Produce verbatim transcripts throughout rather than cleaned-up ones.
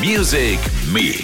Music Me,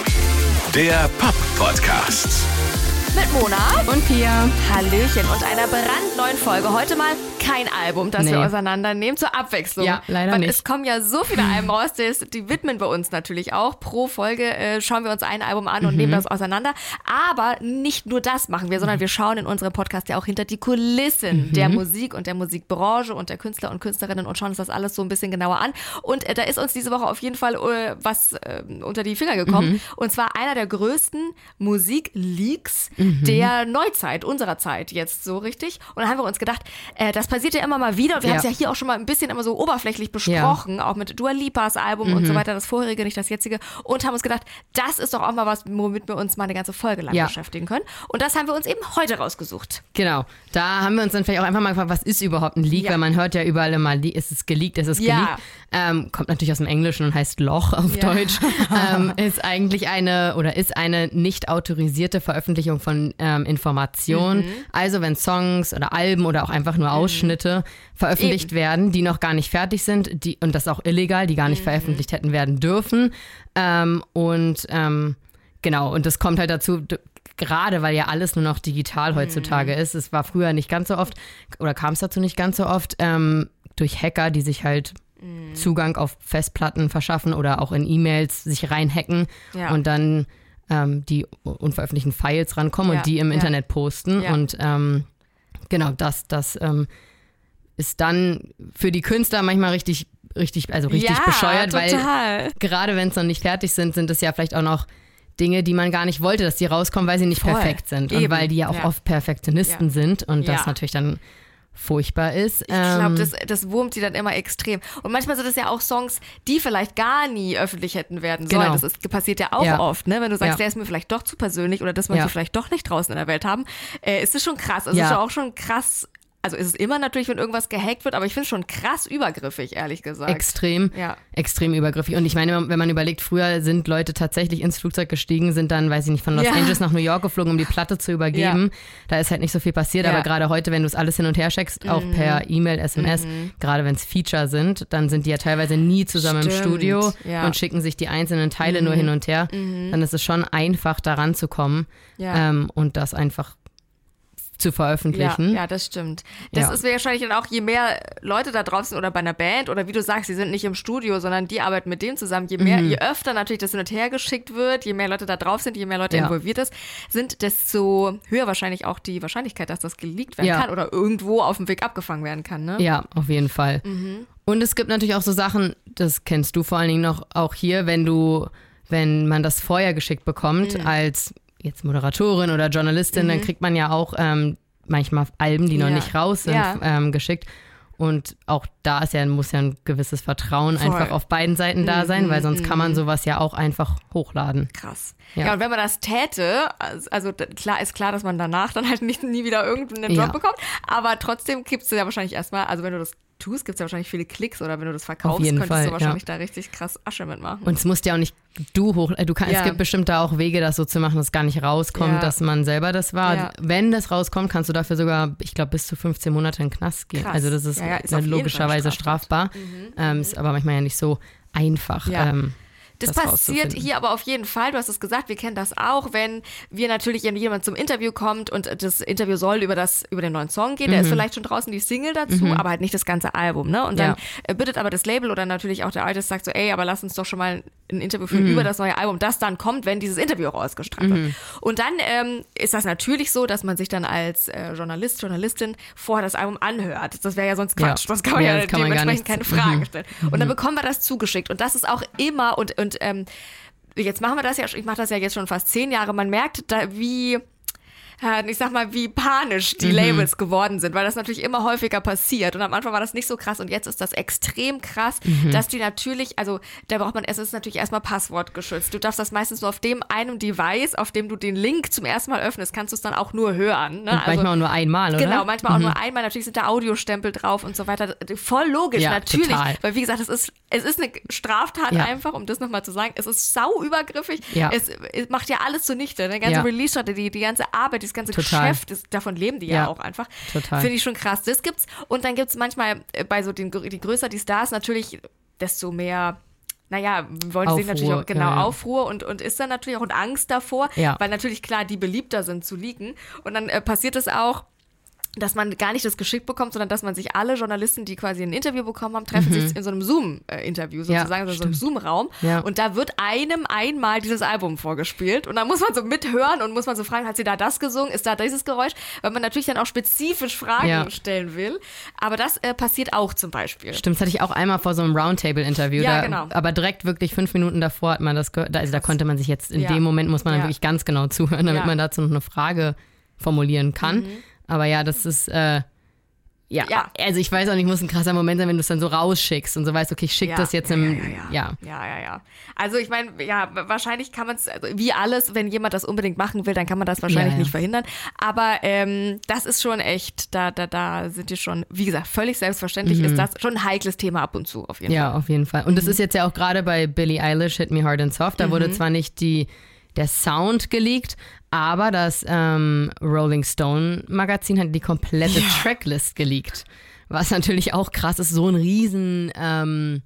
der Pop-Podcast. Mit Mona und Pia. Hallöchen und einer brandneuen Folge. Heute mal kein Album, das Nee. wir auseinandernehmen, zur Abwechslung. Ja, leider Weil nicht. Es kommen ja so viele Alben raus, das, die widmen wir uns natürlich auch. Pro Folge äh, schauen wir uns ein Album an und Mhm. nehmen das auseinander. Aber nicht nur das machen wir, sondern wir schauen in unserem Podcast ja auch hinter die Kulissen Mhm. der Musik und der Musikbranche und der Künstler und Künstlerinnen und schauen uns das alles so ein bisschen genauer an. Und äh, da ist uns diese Woche auf jeden Fall äh, was äh, unter die Finger gekommen. Mhm. Und zwar einer der größten Musikleaks Mhm. der Neuzeit, unserer Zeit jetzt so richtig. Und dann haben wir uns gedacht, äh, das passiert ja immer mal wieder. Und wir Ja. haben es ja hier auch schon mal ein bisschen immer so oberflächlich besprochen, auch mit Dua Lipas Album und Mhm. so weiter, das vorherige, nicht das jetzige. Und haben uns gedacht, das ist doch auch mal was, womit wir uns mal eine ganze Folge lang Ja. beschäftigen können. Und das haben wir uns eben heute rausgesucht. Genau, da haben wir uns dann vielleicht auch einfach mal gefragt, was ist überhaupt ein Leak, Ja. weil man hört ja überall immer, ist es geleakt, ist es Ja. geleakt. Ähm, kommt natürlich aus dem Englischen und heißt Loch auf Ja. Deutsch. ähm, ist eigentlich eine oder ist eine nicht autorisierte Veröffentlichung von ähm, Informationen. Mhm. Also wenn Songs oder Alben oder auch einfach nur Ausschnitte veröffentlicht Eben. werden, die noch gar nicht fertig sind, die, und das ist auch illegal, die gar nicht Mhm. veröffentlicht hätten werden dürfen. Ähm, und ähm, genau, und das kommt halt dazu, d- gerade weil ja alles nur noch digital heutzutage ist. Es war früher nicht ganz so oft, oder kam es dazu nicht ganz so oft, ähm, durch Hacker, die sich halt Zugang auf Festplatten verschaffen oder auch in E-Mails sich reinhacken Ja. und dann ähm, die unveröffentlichten Files rankommen Ja, und die im ja. Internet posten. Ja. Und ähm, genau, das, das ähm, ist dann für die Künstler manchmal richtig, richtig, also richtig ja, bescheuert, weil total. gerade wenn es noch nicht fertig sind, sind es ja vielleicht auch noch Dinge, die man gar nicht wollte, dass die rauskommen, weil sie nicht Voll. perfekt sind. Eben. Und weil die ja auch Ja. oft Perfektionisten Ja. sind und das Ja. natürlich dann furchtbar ist. Ich glaube, Ähm, das, das wurmt die dann immer extrem. Und manchmal sind es ja auch Songs, die vielleicht gar nie öffentlich hätten werden sollen. Genau. Das ist, passiert ja auch Ja. oft, ne? Wenn du sagst, Ja. der ist mir vielleicht doch zu persönlich oder das möchte Ja. ich vielleicht doch nicht draußen in der Welt haben, äh, ist es schon krass. Also Ja. es ist auch schon krass. Also ist es immer natürlich, wenn irgendwas gehackt wird, aber ich finde es schon krass übergriffig, ehrlich gesagt. Extrem, Ja. extrem übergriffig. Und ich meine, wenn man überlegt, früher sind Leute tatsächlich ins Flugzeug gestiegen, sind dann, weiß ich nicht, von Los Ja. Angeles nach New York geflogen, um die Platte zu übergeben. Da ist halt nicht so viel passiert. Ja. Aber gerade heute, wenn du es alles hin und her checkst, auch per E-Mail, S M S, gerade wenn es Feature sind, dann sind die ja teilweise nie zusammen Stimmt, im Studio ja. und schicken sich die einzelnen Teile nur hin und her. Dann ist es schon einfach, daran zu kommen Ja. ähm, und das einfach zu Ja, veröffentlichen. ja, das stimmt. Das Ja. ist wahrscheinlich dann auch, je mehr Leute da drauf sind oder bei einer Band oder wie du sagst, die sind nicht im Studio, sondern die arbeiten mit dem zusammen. Je mehr, je öfter natürlich das hin und her geschickt wird, je mehr Leute da drauf sind, je mehr Leute Ja. involviert ist, sind, desto höher wahrscheinlich auch die Wahrscheinlichkeit, dass das geleakt werden Ja. kann oder irgendwo auf dem Weg abgefangen werden kann. Ne? Ja, auf jeden Fall. Und es gibt natürlich auch so Sachen, das kennst du vor allen Dingen noch auch hier, wenn du, wenn man das vorher geschickt bekommt als jetzt Moderatorin oder Journalistin, dann kriegt man ja auch ähm, manchmal Alben, die noch Ja. nicht raus sind, Ja. ähm, geschickt. Und auch da ist ja, muss ja ein gewisses Vertrauen Voll. einfach auf beiden Seiten da sein, weil sonst kann man sowas ja auch einfach hochladen. Krass. Ja. Ja. und wenn man das täte, also also d- klar ist klar, dass man danach dann halt nicht nie wieder irgendeinen Job Ja. bekommt, aber trotzdem gibst du ja wahrscheinlich erstmal, also wenn du das tust, gibt es ja wahrscheinlich viele Klicks oder wenn du das verkaufst, jeden könntest Fall, du wahrscheinlich ja. da richtig krass Asche mitmachen. Und es muss ja auch nicht du hoch, äh, du kannst, Ja. es gibt bestimmt da auch Wege, das so zu machen, dass es gar nicht rauskommt, Ja. dass man selber das war. Ja. Wenn das rauskommt, kannst du dafür sogar, ich glaube, bis zu fünfzehn Monate in den Knast gehen. Krass. Also das ist, Ja, ja, ist ja auf jeden logischerweise Fall strafbar. strafbar. Ähm, ist aber manchmal ja nicht so einfach. Ja. Ähm, Das, das passiert rauszufinden. hier aber auf jeden Fall, du hast es gesagt, wir kennen das auch, wenn wir natürlich, wenn jemand zum Interview kommt und das Interview soll über das, über den neuen Song gehen, der ist vielleicht schon draußen die Single dazu, aber halt nicht das ganze Album, ne? Und dann Ja. äh, bittet aber das Label oder natürlich auch der Artist sagt so, ey, aber lass uns doch schon mal ein Interview führen über das neue Album, das dann kommt, wenn dieses Interview auch ausgestrahlt wird. Und dann ähm, ist das natürlich so, dass man sich dann als äh, Journalist, Journalistin vorher das Album anhört. Das wäre ja sonst Quatsch, Ja. sonst kann man Ja, ja, das kann man gar dementsprechend nicht. keine Fragen stellen. Und dann bekommen wir das zugeschickt und das ist auch immer und, und ähm, jetzt machen wir das ja, ich mache das ja jetzt schon fast zehn Jahre, man merkt da, wie, äh, ich sag mal, wie panisch die Labels geworden sind, weil das natürlich immer häufiger passiert und am Anfang war das nicht so krass und jetzt ist das extrem krass, dass die natürlich, also da braucht man, es ist natürlich erstmal passwortgeschützt, du darfst das meistens nur auf dem einem Device, auf dem du den Link zum ersten Mal öffnest, kannst du es dann auch nur hören. Ne? Und manchmal auch nur einmal, oder? Genau, manchmal auch nur einmal. Natürlich sind da Audiostempel drauf und so weiter. Voll logisch, Ja, natürlich. total. Weil wie gesagt, es ist, es ist eine Straftat Ja. einfach, um das nochmal zu sagen. Es ist sau übergriffig. Ja. Es, es macht ja alles zunichte. Die ganze Ja. Release-Strategie, die ganze Arbeit, das ganze Total. Geschäft, das, davon leben die ja, Ja. auch einfach. Total. Finde ich schon krass. Das gibt's. Und dann gibt's manchmal äh, bei so den, die größer die Stars natürlich, desto mehr naja, wollen Aufruhr, sich natürlich auch, genau, ja, ja. Aufruhr und, und ist dann natürlich auch und Angst davor, Ja. weil natürlich klar, die beliebter sind zu leaken. Und dann äh, passiert es auch, dass man gar nicht das geschickt bekommt, sondern dass man sich alle Journalisten, die quasi ein Interview bekommen haben, treffen sich in so einem Zoom-Interview sozusagen, Ja, in so einem Zoom-Raum. Ja. Und da wird einem einmal dieses Album vorgespielt. Und dann muss man so mithören und muss man so fragen, hat sie da das gesungen? Ist da dieses Geräusch? Weil man natürlich dann auch spezifisch Fragen Ja. stellen will. Aber das äh, passiert auch zum Beispiel. Stimmt, das hatte ich auch einmal vor so einem Roundtable-Interview. Ja, da, genau. Aber direkt wirklich fünf Minuten davor hat man das gehört. Da, also da konnte man sich jetzt, in Ja. dem Moment muss man dann Ja. wirklich ganz genau zuhören, damit Ja. man dazu noch eine Frage formulieren kann. Mhm. Aber ja, das ist, äh, ja, Ja. also ich weiß auch nicht, muss ein krasser Moment sein, wenn du es dann so rausschickst und so weißt, okay, ich schicke Ja. das jetzt Ja, im, ja, ja, ja. Ja, ja, ja. Also ich meine, ja, wahrscheinlich kann man es, also wie alles, wenn jemand das unbedingt machen will, dann kann man das wahrscheinlich Ja, ja. nicht verhindern. Aber ähm, das ist schon echt, da, da, da sind die schon, wie gesagt, völlig selbstverständlich ist das schon ein heikles Thema ab und zu auf jeden Mhm. Ja, Fall. auf jeden Fall. Und das ist jetzt ja auch gerade bei Billie Eilish, Hit Me Hard and Soft, da wurde zwar nicht die, der Sound geleakt, aber das ähm, Rolling Stone Magazin hat die komplette Tracklist geleakt. Was natürlich auch krass ist, so ein riesen, ähm,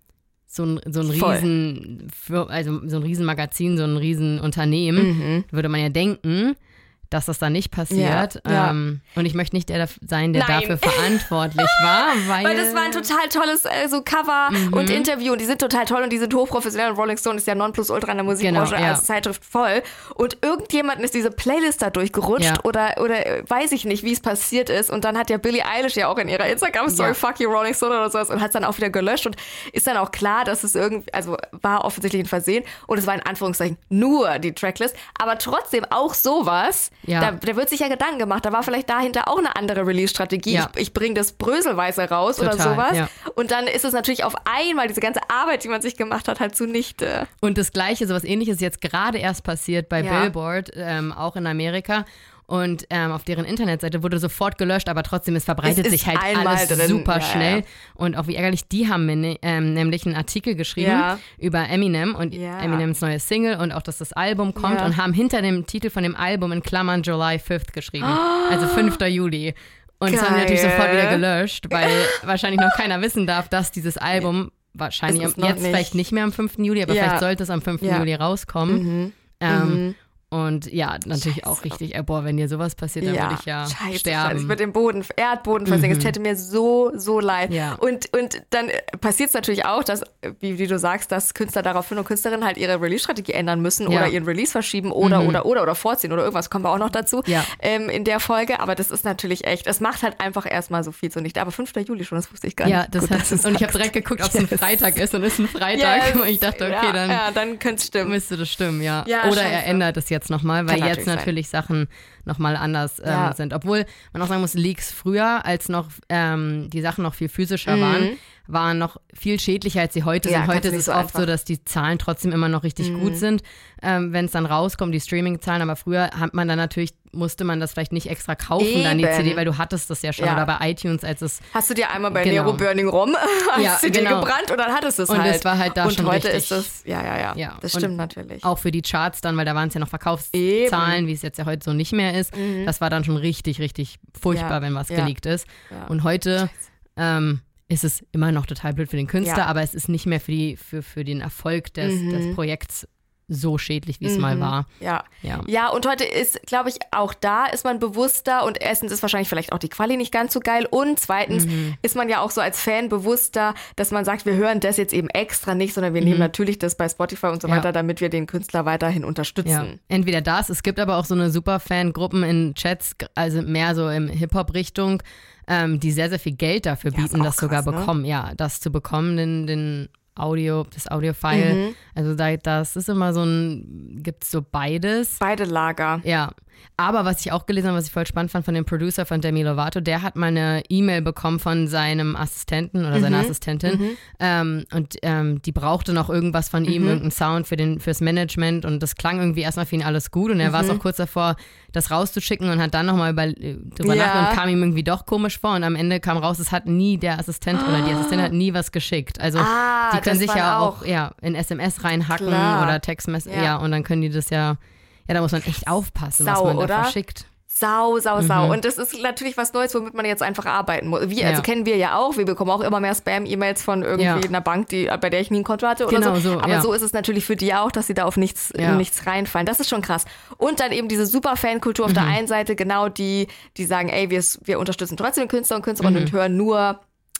so ein, so ein Voll. riesen, also so ein riesen Magazin, so ein riesen Unternehmen, würde man ja denken, dass das da nicht passiert. Ja, ja. Ähm, und ich möchte nicht der daf- sein, der Nein. dafür verantwortlich war, weil... Weil das war ein total tolles äh, so Cover Mhm. und Interview und die sind total toll und die sind hochprofessionell und Rolling Stone ist ja Nonplusultra in der Musikbranche Genau, ja. als Zeitschrift voll und irgendjemandem ist diese Playlist da durchgerutscht Ja. oder, oder äh, weiß ich nicht, wie es passiert ist und dann hat ja Billie Eilish ja auch in ihrer Instagram-Story Ja. Fuck you Rolling Stone oder sowas und hat es dann auch wieder gelöscht und ist dann auch klar, dass es irgendwie, also war offensichtlich ein Versehen und es war in Anführungszeichen nur die Tracklist, aber trotzdem auch sowas, Ja. da, da wird sich ja Gedanken gemacht, da war vielleicht dahinter auch eine andere Release-Strategie. Ja. Ich, ich bringe das Bröselweiße raus oder Total, sowas. ja. Und dann ist es natürlich auf einmal diese ganze Arbeit, die man sich gemacht hat, halt zunichte. Und das Gleiche, sowas Ähnliches ist jetzt gerade erst passiert bei Ja. Billboard, ähm, auch in Amerika. Und ähm, auf deren Internetseite wurde sofort gelöscht, aber trotzdem, es verbreitet Es ist sich halt einmal alles drin. super Ja, schnell. ja. Und auch wie ärgerlich, die haben mir ne, ähm, nämlich einen Artikel geschrieben Ja. über Eminem und Ja. Eminems neue Single und auch, dass das Album kommt Ja. und haben hinter dem Titel von dem Album in Klammern July fifth geschrieben. Also fünfter Juli. Und das haben die natürlich Geil. sofort wieder gelöscht, weil wahrscheinlich noch keiner wissen darf, dass dieses Album wahrscheinlich Es ist am, noch jetzt nicht. vielleicht nicht mehr am fünften Juli, aber Ja. vielleicht sollte es am fünften Ja. Juli rauskommen. Ähm, Mhm. Und ja, natürlich Scheiße. auch richtig, äh, boah, wenn dir sowas passiert, dann würde ich ja Scheiße, sterben. Scheiße. Ich würde den Boden, Erdboden versinken. Es täte mir so, so leid. Ja. Und, und dann passiert es natürlich auch, dass, wie, wie du sagst, dass Künstler daraufhin und Künstlerinnen halt ihre Release-Strategie ändern müssen Ja. oder ihren Release verschieben oder, oder, oder, oder vorziehen oder irgendwas. Kommen wir auch noch dazu Ja. ähm, in der Folge. Aber das ist natürlich echt, es macht halt einfach erstmal so viel zunichte. Aber fünfter Juli schon, das wusste ich gar Ja, nicht. das Gut, hat, dass du's und ich habe sagst. direkt geguckt, ob es ein Yes. Freitag ist und es ist ein Freitag. Yes. Und ich dachte, okay, ja, dann Ja, dann könnte es stimmen. müsste das stimmen, ja. Ja, Oder er scheiße. ändert es jetzt nochmal, weil Kann jetzt natürlich natürlich Sachen nochmal anders ähm, Ja. sind. Obwohl man auch sagen muss, Leaks früher, als noch ähm, die Sachen noch viel physischer Mhm. waren, waren noch viel schädlicher, als sie heute Ja, sind. kannst Heute du ist nicht es so oft einfach. Mhm. so, dass die Zahlen trotzdem immer noch richtig gut sind, ähm, wenn es dann rauskommt, die Streaming-Zahlen. Aber früher hat man dann natürlich, musste man das vielleicht nicht extra kaufen, dann die Eben. C D, weil du hattest das ja schon. Ja. Oder bei iTunes, als es Hast du dir einmal bei Genau. Nero Burning Rum als Ja, C D genau. gebrannt und dann hattest du es Und halt. es war halt da und schon heute richtig. ist es, ja, ja, ja, Ja, das und stimmt natürlich. auch für die Charts dann, weil da waren es ja noch Verkaufszahlen, Eben. Mhm. wie es jetzt ja heute so nicht mehr ist. Das war dann schon richtig, richtig furchtbar, Ja, wenn was ja. geleakt ist. Ja. Und heute ähm, ist es immer noch total blöd für den Künstler, Ja. aber es ist nicht mehr für, die, für, für den Erfolg des, Mhm. des Projekts so schädlich, wie es mal war. Ja. Ja. ja, und heute ist, glaube ich, auch da ist man bewusster und erstens ist wahrscheinlich vielleicht auch die Quali nicht ganz so geil und zweitens Mhm. ist man ja auch so als Fan bewusster, dass man sagt, wir hören das jetzt eben extra nicht, sondern wir nehmen natürlich das bei Spotify und so Mhm. Ja. weiter, damit wir den Künstler weiterhin unterstützen. Ja, entweder das, es gibt aber auch so eine Superfan-Gruppen in Chats, also mehr so im Hip-Hop-Richtung, ähm, die sehr, sehr viel Geld dafür Ja, ist bieten, auch das sogar krass, ne? bekommen, ja, das zu bekommen, den, den Audio, das Audio-File. Mhm. Also da, das ist immer so ein, gibt's so beides. Beide Lager. Ja, aber was ich auch gelesen habe, was ich voll spannend fand von dem Producer von Demi Lovato, der hat mal eine E-Mail bekommen von seinem Assistenten oder seiner Assistentin ähm, und ähm, die brauchte noch irgendwas von ihm, irgendeinen Sound für den, fürs Management und das klang irgendwie erstmal für ihn alles gut und er war es auch kurz davor, das rauszuschicken und hat dann nochmal über, drüber Ja. nachgedacht und kam ihm irgendwie doch komisch vor und am Ende kam raus, es hat nie der Assistent oder die Assistentin hat nie was geschickt. Also Ah, die können das sich war ja auch, auch- ja, in S M S reinhacken Klar. oder Textmess, ja. Ja. und dann können die das ja, ja, da muss man echt aufpassen, was Sau, man da oder? verschickt. Sau, sau, sau. Und das ist natürlich was Neues, womit man jetzt einfach arbeiten muss. Wir, also Ja. kennen wir ja auch. Wir bekommen auch immer mehr Spam-E-Mails von irgendwie Ja. einer Bank, die, bei der ich nie ein Konto hatte oder Genau so. so, Aber ja. so ist es natürlich für die auch, dass sie da auf nichts, Ja. in nichts reinfallen. Das ist schon krass. Und dann eben diese super Fankultur auf Mhm. der einen Seite, genau die, die sagen, ey, wir, wir unterstützen trotzdem den Künstler und Künstlerinnen Mhm. und hören nur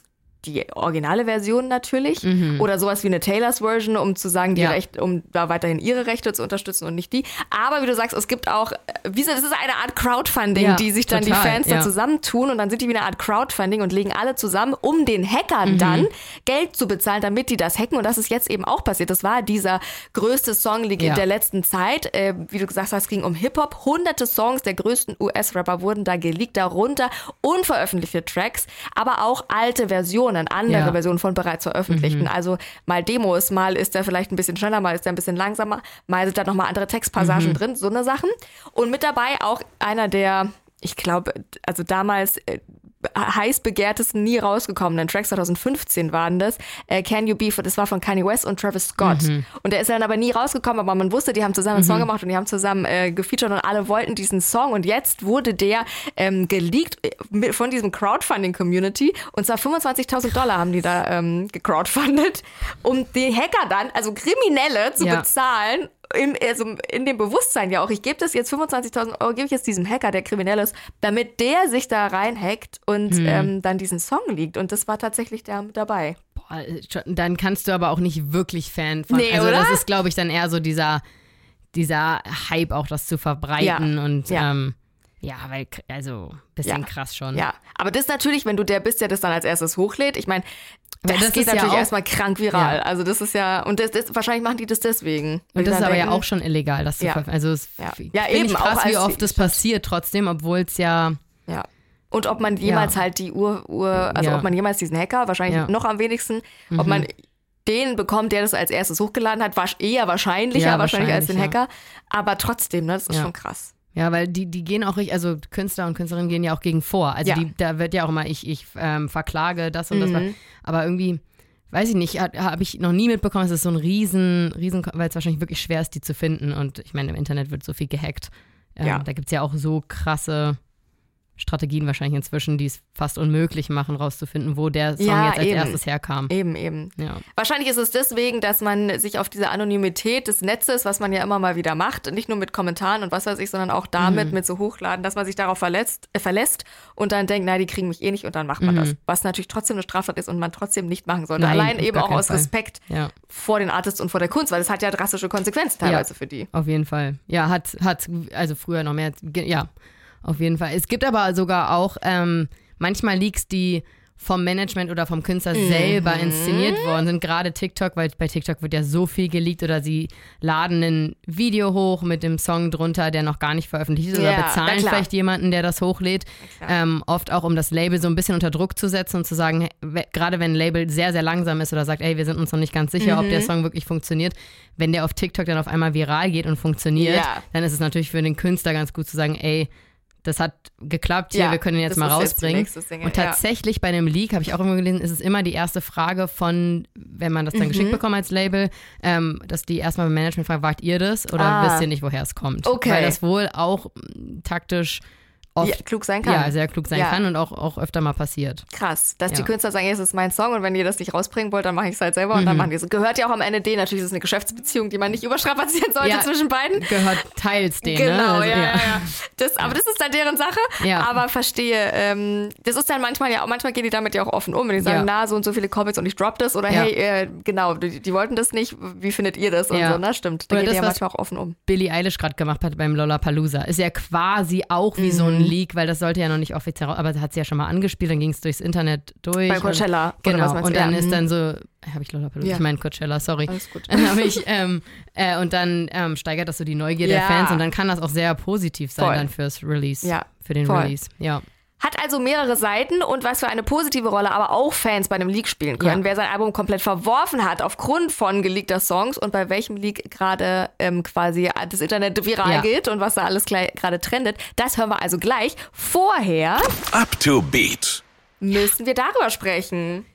die originale Version natürlich oder sowas wie eine Taylors Version, um zu sagen, die Mhm. Ja. Rechte, um da weiterhin ihre Rechte zu unterstützen und nicht die. Aber wie du sagst, es gibt auch, wie so, das ist eine Art Crowdfunding, Ja, die sich dann total, die Fans ja. da zusammentun und dann sind die wie eine Art Crowdfunding und legen alle zusammen, um den Hackern Mhm. dann Geld zu bezahlen, damit die das hacken. Und das ist jetzt eben auch passiert. Das war dieser größte Songleak Ja. in der letzten Zeit. Äh, wie du gesagt hast, es ging um Hip-Hop. Hunderte Songs der größten U S-Rapper wurden da geleakt, darunter unveröffentlichte Tracks, aber auch alte Versionen, andere Ja. Versionen von bereits veröffentlichten. Also mal Demos, mal ist der vielleicht ein bisschen schneller, mal ist der ein bisschen langsamer, mal sind da nochmal andere Textpassagen drin, so eine Sachen. Und mit dabei auch einer der, ich glaube, also damals äh, heiß begehrtesten, nie rausgekommenen Tracks, zwanzig fünfzehn waren das, äh, Can You Be, das war von Kanye West und Travis Scott. Und der ist dann aber nie rausgekommen, aber man wusste, die haben zusammen einen Song gemacht und die haben zusammen äh, gefeatured und alle wollten diesen Song und jetzt wurde der ähm, geleakt äh, von diesem Crowdfunding-Community und zwar fünfundzwanzigtausend Dollar haben die da ähm, gecrowdfundet, um den Hacker dann, also Kriminelle, zu Ja. bezahlen, im, also in dem Bewusstsein ja auch, ich gebe das jetzt fünfundzwanzigtausend Euro, gebe ich jetzt diesem Hacker, der kriminell ist, damit der sich da reinhackt und Hm. ähm, dann diesen Song liegt. Und das war tatsächlich der mit dabei. Boah, schon- dann kannst du aber auch nicht wirklich Fan von. Nee, also oder? das ist, glaube ich, dann eher so dieser, dieser Hype auch, das zu verbreiten Ja. und Ja. ähm, ja, weil, also, bisschen Ja. krass schon. Ja, aber das natürlich, wenn du der bist, der das dann als erstes hochlädt, ich meine, Weil das, das geht ist ja natürlich auch- erstmal krank viral. Ja. Also das ist ja, und das, das, wahrscheinlich machen die das deswegen. Weil Und die das ist dann aber ja denken, auch schon illegal, das zu Ja. veröffentlichen. Also es Ja. finde Ja, ich eben, auch krass, wie als- oft das passiert trotzdem, obwohl es ja, Ja. Und ob man jemals Ja. halt die Ur, Ur also Ja. ob man jemals diesen Hacker, wahrscheinlich Ja. noch am wenigsten, ob man den bekommt, der das als erstes hochgeladen hat, war eher wahrscheinlicher Ja, wahrscheinlich als den wahrscheinlich, Hacker. Aber trotzdem, ne, das ist Ja. schon krass. ja, weil die, die gehen auch richtig, also Künstler und Künstlerinnen gehen ja auch gegen vor. Also Ja. die, da wird ja auch immer, ich, ich ähm, verklage das und das. Mhm. Aber irgendwie, weiß ich nicht, habe hab ich noch nie mitbekommen, es ist so ein riesen, riesen, weil es wahrscheinlich wirklich schwer ist, die zu finden. Und ich meine, im Internet wird so viel gehackt. Ähm, Ja. Da gibt es ja auch so krasse Strategien wahrscheinlich inzwischen, die es fast unmöglich machen, rauszufinden, wo der Song Ja, jetzt als eben. erstes herkam. Eben, eben. Ja. Wahrscheinlich ist es deswegen, dass man sich auf diese Anonymität des Netzes, was man ja immer mal wieder macht, nicht nur mit Kommentaren und was weiß ich, sondern auch damit Mhm. mit so Hochladen, dass man sich darauf verletzt, äh, verlässt und dann denkt, na, die kriegen mich eh nicht und dann macht man das. Was natürlich trotzdem eine Straftat ist und man trotzdem nicht machen sollte. Mhm. Nein, Allein auf eben gar auch keinen aus Fall. Respekt Ja. vor den Artists und vor der Kunst, weil das hat ja drastische Konsequenzen teilweise Ja. für die. Auf jeden Fall. Ja, hat, hat, also früher noch mehr, ge- ja, auf jeden Fall. Es gibt aber sogar auch ähm, manchmal Leaks, die vom Management oder vom Künstler Mhm. selber inszeniert worden sind. Gerade TikTok, weil bei TikTok wird ja so viel geleakt oder sie laden ein Video hoch mit dem Song drunter, der noch gar nicht veröffentlicht ist oder Ja, na bezahlen klar. vielleicht jemanden, der das hochlädt. klar. Ähm, oft auch, um das Label so ein bisschen unter Druck zu setzen und zu sagen, hey, we- gerade wenn ein Label sehr, sehr langsam ist oder sagt, ey, wir sind uns noch nicht ganz sicher, ob der Mhm. Song wirklich funktioniert, wenn der auf TikTok dann auf einmal viral geht und funktioniert, Ja. dann ist es natürlich für den Künstler ganz gut zu sagen, ey, das hat geklappt, hier, Ja, wir können ihn jetzt das mal ist jetzt die rausbringen. nächste Single, Und ja. tatsächlich bei einem Leak, habe ich auch immer gelesen, ist es immer die erste Frage von, wenn man das dann Mhm. geschickt bekommt als Label, ähm, dass die erstmal beim Management fragen, wart ihr das oder Ah. wisst ihr nicht, woher es kommt? Okay. Weil das wohl auch mm, taktisch oft Ja, klug sein kann. ja, sehr klug sein Ja. kann und auch, auch öfter mal passiert. Krass, dass die Ja. Künstler sagen, ey, es ist mein Song und wenn ihr das nicht rausbringen wollt, dann mache ich es halt selber und dann machen die es. Gehört ja auch am Ende denen, natürlich ist es eine Geschäftsbeziehung, die man nicht überstrapazieren sollte Ja. zwischen beiden. Gehört teils denen, Genau, ne? Also, ja, ja, ja. Das, aber das ist dann deren Sache. Ja. Aber verstehe, ähm, das ist dann manchmal ja auch, manchmal gehen die damit ja auch offen um, wenn die sagen, Ja. na, so und so viele Comics und ich drop das oder Ja. hey, äh, genau, die, die wollten das nicht, wie findet ihr das und Ja. so, ne, stimmt. Da Oder geht das, die ja was- manchmal auch offen um. Billie Eilish gerade gemacht hat beim Lollapalooza. Ist ja quasi auch wie so ein Mhm. Leak, weil das sollte ja noch nicht offiziell raus, aber das hat sie ja schon mal angespielt, dann ging es durchs Internet durch. Bei Coachella, oder Genau, was meinst und du? dann Ja, ist mhm. dann so, habe ich Lollapalooza, Ja. ich meine Coachella, sorry. Alles gut. Hab ich, ähm, äh, und dann ähm, steigert das so die Neugier Ja. der Fans und dann kann das auch sehr positiv sein Voll. dann fürs Release, Ja, für den voll. Release. Ja. Hat also mehrere Seiten und was für eine positive Rolle aber auch Fans bei einem Leak spielen können. Ja. Wer sein Album komplett verworfen hat aufgrund von geleakter Songs und bei welchem Leak gerade ähm, quasi das Internet viral Ja. geht und was da alles gleich- gerade trendet, das hören wir also gleich. Vorher Up to Beat. müssen wir darüber sprechen.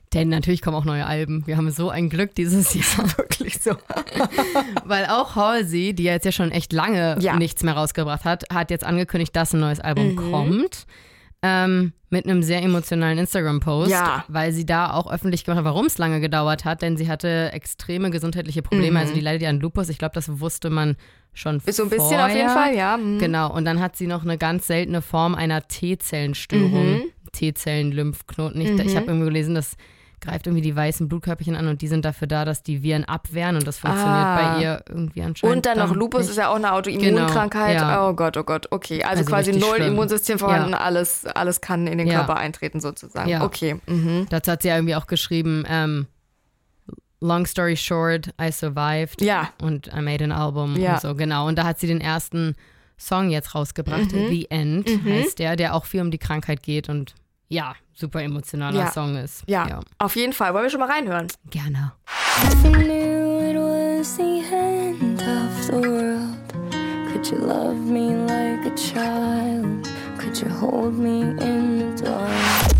Denn natürlich kommen auch neue Alben. Wir haben so ein Glück dieses Jahr. Wirklich so. Weil auch Halsey, die ja jetzt ja schon echt lange Ja. nichts mehr rausgebracht hat, hat jetzt angekündigt, dass ein neues Album Mhm. kommt. Ähm, mit einem sehr emotionalen Instagram-Post, Ja. weil sie da auch öffentlich gemacht hat, warum es lange gedauert hat, denn sie hatte extreme gesundheitliche Probleme. Mhm. Also die leidet ja an Lupus. Ich glaube, das wusste man schon Ist so ein bisschen vorher. auf jeden Fall, ja. Mhm. Genau, und dann hat sie noch eine ganz seltene Form einer T-Zellenstörung. Mhm. T-Zellen-Lymphknoten. Ich, ich habe irgendwo gelesen, das greift irgendwie die weißen Blutkörperchen an und die sind dafür da, dass die Viren abwehren und das funktioniert Ah. bei ihr irgendwie anscheinend. Und dann noch Lupus nicht. ist ja auch eine Autoimmunkrankheit. Genau, ja. Oh Gott, oh Gott, okay. Also, Also quasi richtig null schlimm. Immunsystem vorhanden, Ja. alles, alles kann in den Ja. Körper eintreten sozusagen. Ja. Okay. Mhm. Dazu hat sie ja irgendwie auch geschrieben, ähm, long story short, I survived Ja. und I made an album Ja. und so, genau. Und da hat sie den ersten Song jetzt rausgebracht, Mhm. The End heißt der, der auch viel um die Krankheit geht und ja, super emotionaler Ja. Song ist. Ja, auf jeden Fall. Wollen wir schon mal reinhören? Gerne. If you knew it was the end of the world, could you love me like a child? Could you hold me in the dark?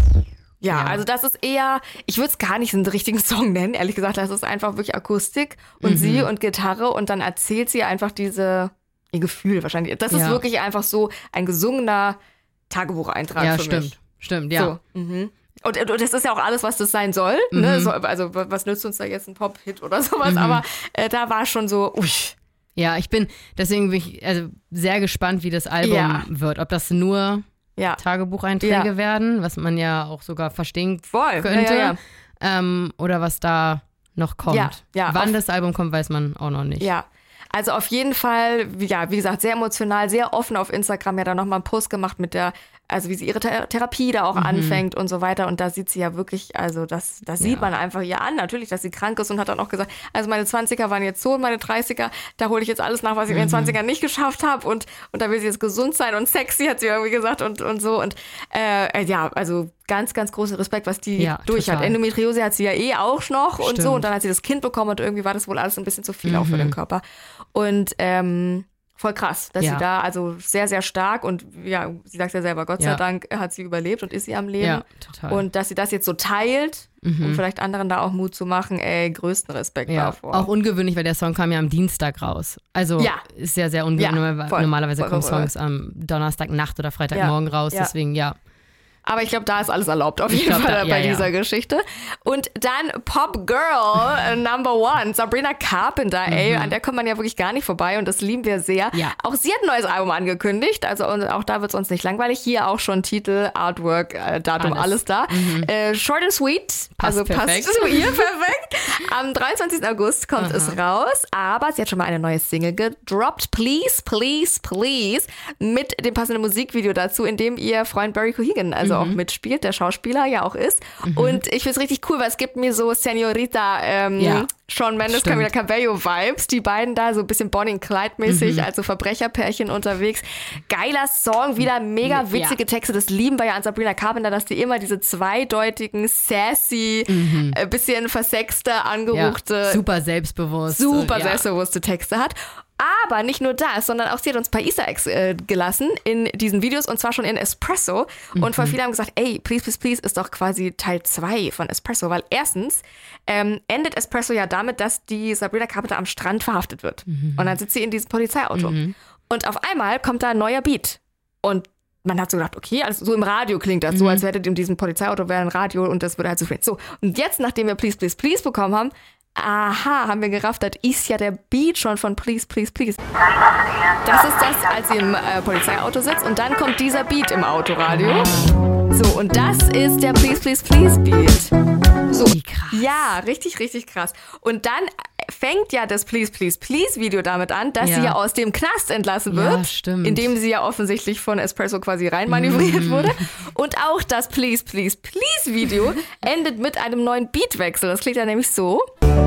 Ja, Ja. also das ist eher, ich würde es gar nicht einen richtigen Song nennen, ehrlich gesagt. Das ist einfach wirklich Akustik und Mhm. sie und Gitarre und dann erzählt sie einfach diese, ihr Gefühl wahrscheinlich. Das ist Ja. wirklich einfach so ein gesungener Tagebucheintrag Ja, für stimmt. mich. Stimmt, ja. So. Mhm. Und, und das ist ja auch alles, was das sein soll. Mhm. Ne? So, also was nützt uns da jetzt ein Pop-Hit oder sowas? Aber äh, da war schon so, ui. Ja, ich bin deswegen bin ich also sehr gespannt, wie das Album Ja. wird. Ob das nur Ja, Tagebucheinträge Ja. werden, was man ja auch sogar verstehen voll. könnte, Ja, ja, Ähm, oder was da noch kommt. Ja, ja, Wann auf- das Album kommt, weiß man auch noch nicht. ja. Also auf jeden Fall, wie- ja, wie gesagt, sehr emotional, sehr offen auf Instagram. Ja, da nochmal einen Post gemacht mit der, also wie sie ihre Ther- Therapie da auch Mhm. anfängt und so weiter. Und da sieht sie ja wirklich, also das, das sieht Ja. man einfach ihr an, natürlich, dass sie krank ist und hat dann auch gesagt, also meine zwanziger waren jetzt so und meine dreißiger, da hole ich jetzt alles nach, was ich in Mhm. den zwanzigern nicht geschafft habe. Und, und da will sie jetzt gesund sein und sexy, hat sie irgendwie gesagt und, und so. Und äh, ja, also ganz, ganz großen Respekt, was die Ja, durch hat. total. Endometriose hat sie ja eh auch noch und so. Stimmt. Und dann hat sie das Kind bekommen und irgendwie war das wohl alles ein bisschen zu viel auch für den Körper. Und ähm, voll krass, dass Ja. sie da, also sehr, sehr stark und ja, sie sagt ja selber, Gott sei Ja. Dank hat sie überlebt und ist sie am Leben. Ja, total. Und dass sie das jetzt so teilt, um vielleicht anderen da auch Mut zu machen, ey, größten Respekt ja, davor. auch ungewöhnlich, weil der Song kam ja am Dienstag raus. Also Ja. ist ja sehr ungewöhnlich. Ja, voll. Normalerweise Voll, kommen voll, voll. Songs am Donnerstagnacht oder Freitagmorgen raus. Ja. Deswegen ja. Aber ich glaube, da ist alles erlaubt, auf Ich jeden glaub, Fall da- bei ja, ja. dieser Geschichte. Und dann Pop Girl äh, Number One, Sabrina Carpenter, ey, an der kommt man ja wirklich gar nicht vorbei und das lieben wir sehr. Mhm. Ja. Auch sie hat ein neues Album angekündigt, also und auch da wird es uns nicht langweilig. Hier auch schon Titel, Artwork, äh, Datum, alles, Alles. da. Äh, short and sweet, also perfekt. passt zu ihr perfekt. Am dreiundzwanzigsten August kommt es raus, aber sie hat schon mal eine neue Single gedroppt, Please, Please, Please, mit dem passenden Musikvideo dazu, in dem ihr Freund Barry Cohegan also auch mitspielt, der Schauspieler ja auch ist. Und ich finde es richtig cool, weil es gibt mir so Senorita ähm, Ja. Shawn Mendes, Stimmt. Camila Cabello Vibes, die beiden da so ein bisschen Bonnie und Clyde mäßig, also Verbrecherpärchen unterwegs. Geiler Song, wieder mega Ja. witzige Texte, das lieben wir ja an Sabrina Carpenter, dass die immer diese zweideutigen, sassy, äh, bisschen versexte, ja. angeruchte, Super selbstbewusst. super und, ja. selbstbewusste Texte hat. Aber nicht nur das, sondern auch sie hat uns ein paar Easter Eggs äh, gelassen in diesen Videos und zwar schon in Espresso. Und voll viele haben gesagt, ey, Please, Please, Please ist doch quasi Teil zwei von Espresso, weil erstens ähm, endet Espresso ja damit, dass die Sabrina Carpenter am Strand verhaftet wird. Und dann sitzt sie in diesem Polizeiauto. Und auf einmal kommt da ein neuer Beat. Und man hat so gedacht, okay, also so im Radio klingt das so, als hätte in diesem Polizeiauto wäre ein Radio und das würde halt so spielen. So, und jetzt, nachdem wir Please, Please, Please bekommen haben, aha, haben wir gerafft, das ist ja der Beat schon von Please, Please, Please. Das ist das, als sie im äh, Polizeiauto sitzt und dann kommt dieser Beat im Autoradio. So, und das ist der Please, Please, Please Beat. So, Wie krass. ja, richtig, richtig krass. Und dann fängt ja das Please, Please, Please Video damit an, dass Ja. sie ja aus dem Knast entlassen Ja, wird, stimmt. indem sie ja offensichtlich von Espresso quasi reinmanövriert Mhm. wurde. Und auch das Please, Please, Please Video endet mit einem neuen Beatwechsel. Das klingt ja nämlich so.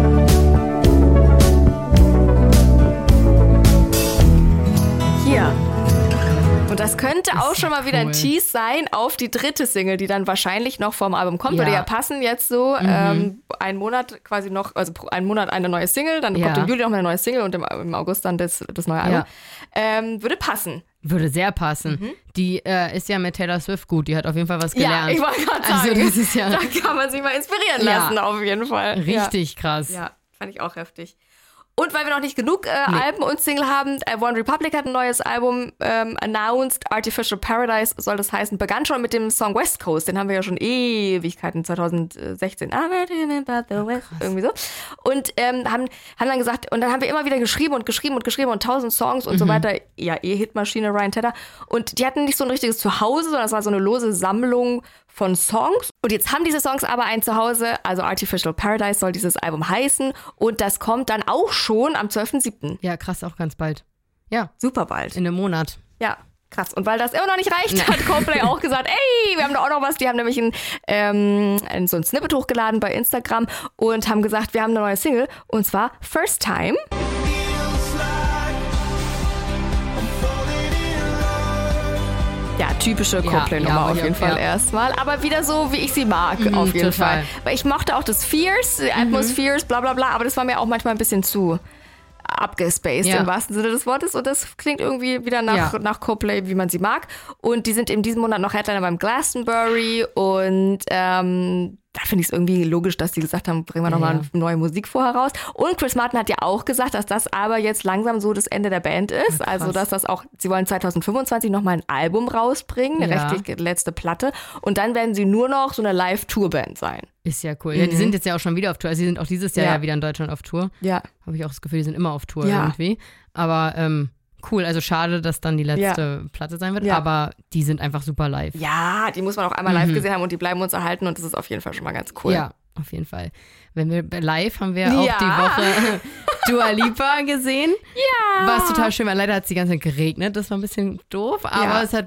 Hier. Und das könnte auch Ist schon ja mal wieder ein cool. Tease sein auf die dritte Single, die dann wahrscheinlich noch vorm Album kommt. Ja. Würde ja passen jetzt so. Ähm, ein Monat quasi noch, also pro- ein Monat eine neue Single, dann Ja. kommt im Juli noch mal eine neue Single und im, im August dann das, das neue Album. Ja. Ähm, würde passen. Würde sehr passen. Mhm. Die äh, ist ja mit Taylor Swift gut. Die hat auf jeden Fall was gelernt. Ja, ich wollte gerade sagen, also, das ist ja, da kann man sich mal inspirieren lassen, ja, auf jeden Fall. Richtig ja. krass. Ja, fand ich auch heftig. Und weil wir noch nicht genug äh, nee. Alben und Single haben, äh, One Republic hat ein neues Album ähm, announced, Artificial Paradise soll das heißen, begann schon mit dem Song West Coast, den haben wir ja schon Ewigkeiten, zwanzig sechzehn, irgendwie so. Und ähm, haben, haben dann gesagt, und dann haben wir immer wieder geschrieben und geschrieben und geschrieben und tausend Songs und mhm. so weiter, ja, eh Hitmaschine, Ryan Tedder. Und die hatten nicht so ein richtiges Zuhause, sondern es war so eine lose Sammlung von Songs. Und jetzt haben diese Songs aber ein Zuhause, also Artificial Paradise soll dieses Album heißen und das kommt dann auch schon am zwölften siebten Ja, krass, auch ganz bald. Ja. Super bald. In einem Monat. Ja, krass. Und weil das immer noch nicht reicht, nee. hat Coldplay auch gesagt, ey, wir haben da auch noch was. Die haben nämlich ein, ähm, so ein Snippet hochgeladen bei Instagram und haben gesagt, wir haben eine neue Single und zwar First Time. Ja, typische Coldplay-Nummer ja, ja, auf jeden ja, Fall ja. erstmal. Aber wieder so, wie ich sie mag, mhm, auf jeden total. Fall. Weil ich mochte auch das Fierce, mhm. Atmospheres, bla bla bla, aber das war mir auch manchmal ein bisschen zu abgespaced ja. im wahrsten Sinne des Wortes. Und das klingt irgendwie wieder nach, ja. nach Coldplay, wie man sie mag. Und die sind in diesem Monat noch Headliner beim Glastonbury und ähm, da finde ich es irgendwie logisch, dass die gesagt haben, bringen wir nochmal ja, ja. neue Musik vorher raus. Und Chris Martin hat ja auch gesagt, dass das aber jetzt langsam so das Ende der Band ist. Ja, also, dass das auch, sie wollen zwanzig fünfundzwanzig nochmal ein Album rausbringen, eine ja. rechtlich letzte Platte. Und dann werden sie nur noch so eine Live-Tour-Band sein. Ist ja cool. Mhm. Ja, die sind jetzt ja auch schon wieder auf Tour. Also, sie sind auch dieses Jahr ja, ja wieder in Deutschland auf Tour. Ja. Habe ich auch das Gefühl, die sind immer auf Tour ja. irgendwie. Aber, ähm, cool, also schade, dass dann die letzte ja. Platte sein wird, ja. aber die sind einfach super live. Ja, die muss man auch einmal live mhm. gesehen haben und die bleiben uns erhalten und das ist auf jeden Fall schon mal ganz cool. Ja, auf jeden Fall. Wenn wir live haben wir auch ja. die Woche Dua Lipa gesehen. Ja. War es total schön, weil leider hat es die ganze Zeit geregnet, das war ein bisschen doof, aber ja. es hat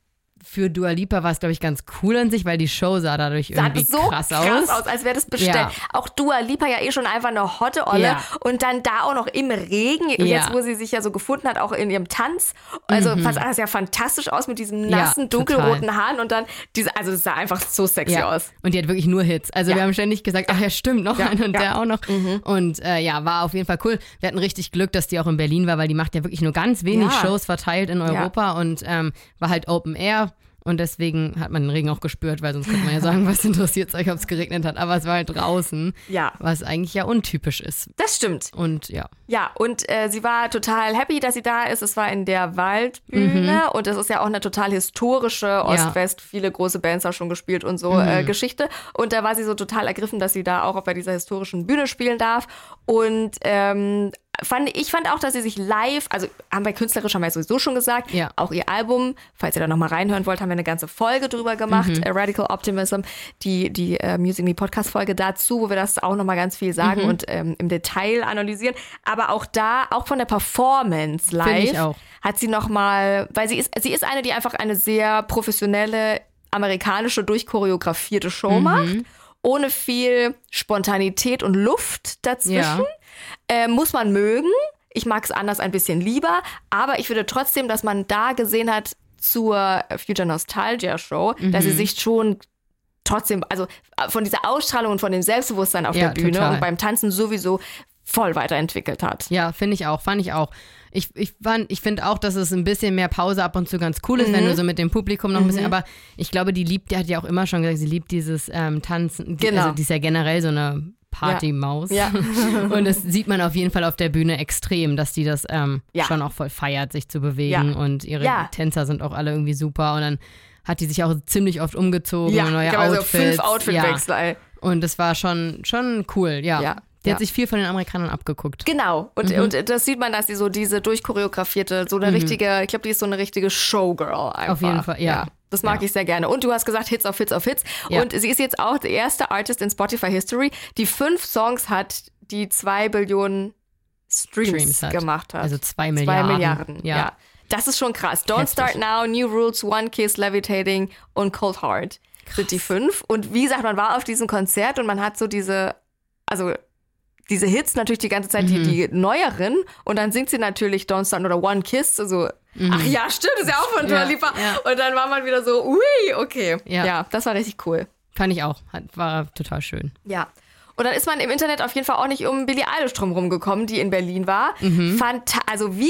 für Dua Lipa war es, glaube ich, ganz cool an sich, weil die Show sah dadurch irgendwie sah so krass, krass aus. aus, als wäre das bestellt. Ja. Auch Dua Lipa ja eh schon einfach eine hotte Olle ja. und dann da auch noch im Regen, ja. jetzt wo sie sich ja so gefunden hat, auch in ihrem Tanz. Also mhm. sah das ja fantastisch aus mit diesen nassen, ja, dunkelroten Haaren und dann diese, also es sah einfach so sexy ja. aus. Und die hat wirklich nur Hits. Also ja. wir haben ständig gesagt, ach ja, stimmt, noch ja. einer und ja. der auch noch. Mhm. Und äh, ja, war auf jeden Fall cool. Wir hatten richtig Glück, dass die auch in Berlin war, weil die macht ja wirklich nur ganz wenig ja. Shows verteilt in Europa ja. und ähm, war halt Open Air. Und deswegen hat man den Regen auch gespürt, weil sonst könnte man ja sagen, was interessiert es euch, ob es geregnet hat. Aber es war halt draußen, ja. was eigentlich ja untypisch ist. Das stimmt. Und ja. Ja, und äh, sie war total happy, dass sie da ist. Es war in der Waldbühne mhm. und es ist ja auch eine total historische Ost-West, ja. viele große Bands auch schon gespielt und so mhm. äh, Geschichte. Und da war sie so total ergriffen, dass sie da auch bei dieser historischen Bühne spielen darf. Und ähm, Fand, ich fand auch, dass sie sich live, also haben wir künstlerisch, haben wir ja sowieso schon gesagt, ja. auch ihr Album, falls ihr da nochmal reinhören wollt, haben wir eine ganze Folge drüber gemacht, mhm. Radical Optimism, die, die äh, Music Me Podcast Folge dazu, wo wir das auch nochmal ganz viel sagen mhm. und ähm, im Detail analysieren. Aber auch da, auch von der Performance live, auch. hat sie nochmal, weil sie ist, sie ist eine, die einfach eine sehr professionelle, amerikanische, durchchoreografierte Show mhm. macht, ohne viel Spontanität und Luft dazwischen. Ja. Äh, muss man mögen. Ich mag es anders ein bisschen lieber. Aber ich finde trotzdem, dass man da gesehen hat zur Future Nostalgia Show, mhm. dass sie sich schon trotzdem, also von dieser Ausstrahlung und von dem Selbstbewusstsein auf ja, der Bühne total. Und beim Tanzen sowieso voll weiterentwickelt hat. Ja, finde ich auch, fand ich auch. Ich, ich, ich finde auch, dass es ein bisschen mehr Pause ab und zu ganz cool ist, mhm. wenn du so mit dem Publikum noch ein bisschen, mhm. aber ich glaube, die liebt, die hat ja auch immer schon gesagt, sie liebt dieses ähm, Tanzen. Die, genau. Also die ist ja generell so eine Partymaus. Ja. Ja. Und das sieht man auf jeden Fall auf der Bühne extrem, dass die das ähm, ja. schon auch voll feiert, sich zu bewegen. Ja. Und ihre ja. Tänzer sind auch alle irgendwie super. Und dann hat die sich auch ziemlich oft umgezogen, ja, neue ich Outfits. Also fünf Outfitwechsel. Ja. Und das war schon, schon cool, ja. ja. Die ja. hat sich viel von den Amerikanern abgeguckt. Genau. Und, mhm. und das sieht man, dass sie so diese durchchoreografierte, so eine mhm. richtige, ich glaube, die ist so eine richtige Showgirl einfach. Auf jeden Fall, ja. ja. Das mag ja. ich sehr gerne. Und du hast gesagt, Hits auf Hits auf Hits. Ja. Und sie ist jetzt auch die erste Artist in Spotify History, die fünf Songs hat, die zwei Billionen Streams, Streams hat. gemacht hat. Also zwei Milliarden. Zwei Milliarden, ja. ja. Das ist schon krass. Don't Heftig. Start Now, New Rules, One Kiss, Levitating und Cold Heart krass. Sind die fünf. Und wie gesagt, man war auf diesem Konzert und man hat so diese, also diese Hits natürlich die ganze Zeit, mhm. die, die neueren. Und dann singt sie natürlich Don't Start oder One Kiss, also mhm. ach ja, stimmt, ist ja auch von Dua Lipa. Ja, ja. Und dann war man wieder so, ui, okay. Ja. ja, das war richtig cool. Fand ich auch. War total schön. Ja. Und dann ist man im Internet auf jeden Fall auch nicht um Billie Eilish drumherum gekommen, die in Berlin war. Mhm. Fand, also wie